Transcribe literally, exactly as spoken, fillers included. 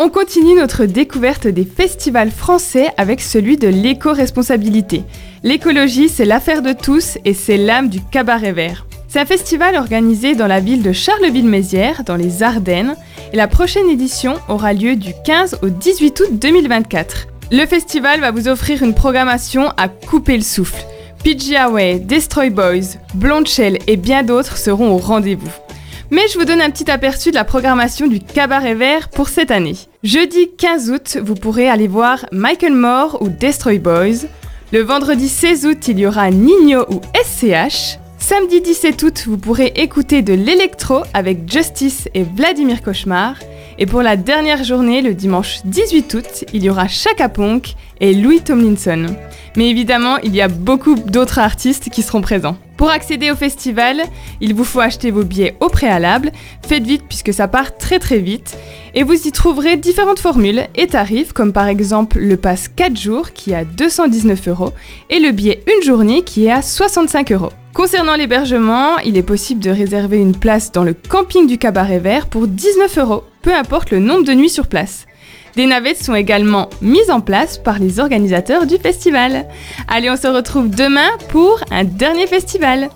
On continue notre découverte des festivals français avec celui de l'éco-responsabilité. L'écologie, c'est l'affaire de tous et c'est l'âme du Cabaret Vert. C'est un festival organisé dans la ville de Charleville-Mézières, dans les Ardennes, et la prochaine édition aura lieu du quinze au dix-huit août deux mille vingt-quatre. Le festival va vous offrir une programmation à couper le souffle. P G Away, Destroy Boys, Blonde Shell et bien d'autres seront au rendez-vous. Mais je vous donne un petit aperçu de la programmation du Cabaret Vert pour cette année. Jeudi quinze août, vous pourrez aller voir Michael Moore ou Destroy Boys. Le vendredi seize août, il y aura Nino ou S C H. Samedi dix-sept août, vous pourrez écouter de l'électro avec Justice et Vladimir Cauchemar. Et pour la dernière journée, le dimanche dix-huit août, il y aura Chaka Ponk et Louis Tomlinson. Mais évidemment, il y a beaucoup d'autres artistes qui seront présents. Pour accéder au festival, il vous faut acheter vos billets au préalable. Faites vite puisque ça part très très vite. Et vous y trouverez différentes formules et tarifs, comme par exemple le pass quatre jours qui est à deux cent dix-neuf euros et le billet une journée qui est à soixante-cinq euros. Concernant l'hébergement, il est possible de réserver une place dans le camping du Cabaret Vert pour dix-neuf euros, peu importe le nombre de nuits sur place. Des navettes sont également mises en place par les organisateurs du festival. Allez, on se retrouve demain pour un dernier festival.